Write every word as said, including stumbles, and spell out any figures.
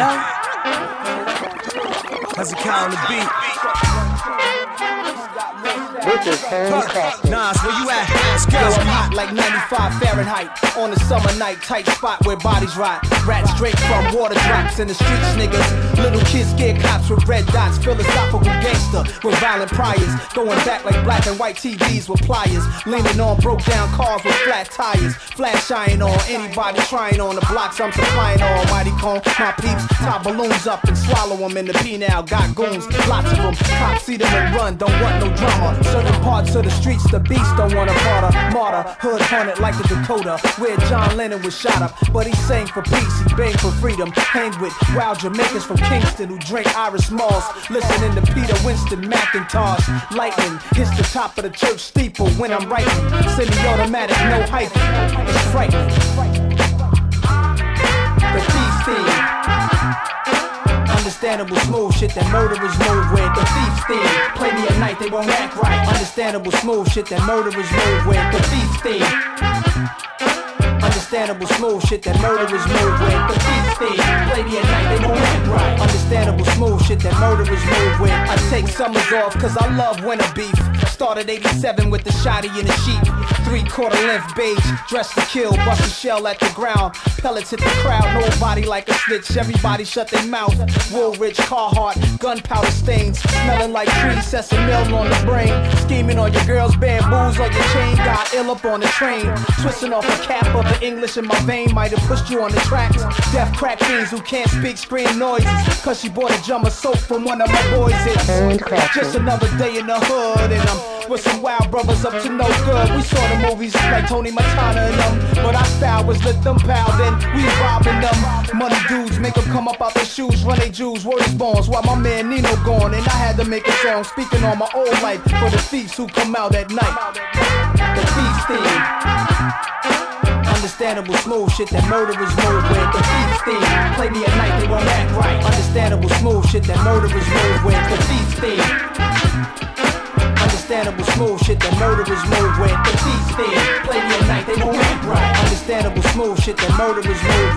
Yeah. How's it count on the beat? This is handcrafted. Nas, where you at? Let's go. I'm hot like ninety-five Fahrenheit on a summer night, tight spot where bodies rot. Rats drink from water drops in the streets, niggas. Little kids scared cops with red dots. Philosophical gangster with violent priors. Going back like black and white T Vs with pliers. Leaning on broke down cars with flat tires. Flash shine on anybody trying on the blocks. I'm supplying almighty cone. My peeps tie balloons up and swallow them in the P-now. Got goons, lots of them. Cops see them and run, don't want no drama. Certain parts of the streets, the beast don't want a martyr. Martyr, hood haunted like the Dakota, where John Lennon was shot up. But he sang for peace, he begged for freedom. Hang with wild Jamaicans from Kingston who drink Irish Moss. Listening to Peter Winston McIntosh. Lightning hits the top of the church steeple when I'm writing. Semi-automatic, no hyphen. It's frightening. The peace theme. Understandable smooth shit that murderers move with. The thief's theme. Play me at night, they won't act right. Understandable smooth shit that murderers move with. The thief's theme. Understandable smooth shit that murderers move with. The thief's theme. Play me at night, they won't act right. Understandable smooth shit that murderers move with. I take summers off cause I love winter beef. Started eighty-seven with the shotty in the sheep. Three quarter length beige, dressed to kill, bust a shell at the ground. Pellets hit the crowd, nobody like a snitch. Everybody shut their mouth. Woolrich, Carhartt, gunpowder stains. Smelling like trees, sesame mill on the brain. Scheming on your girl's bamboos on your chain. Got ill up on the train. Twisting off a cap of the English in my vein. Might have pushed you on the tracks. Deaf crack fiends who can't speak, scream noises. Cause she bought a jar of soap from one of my boys. It's just another day in the hood. And I'm with some wild brothers up to no good. We saw the movies like Tony Montana and them, but our style was let them pow, then we robbing them. Money dudes make them come up out their shoes, run they Jews, word is born. While my man Nino gone, and I had to make a song speaking on my old life for the thieves who come out at night. The thief's theme. Understandable smooth shit that murderers move with. The thief's theme. Play me at night, they won't act right. Understandable smooth shit that murderers move with. The thief's theme. Understandable smooth shit that murderers move with. The thief's theme. Play me at night, they won't act right. Understandable smooth shit that murderers move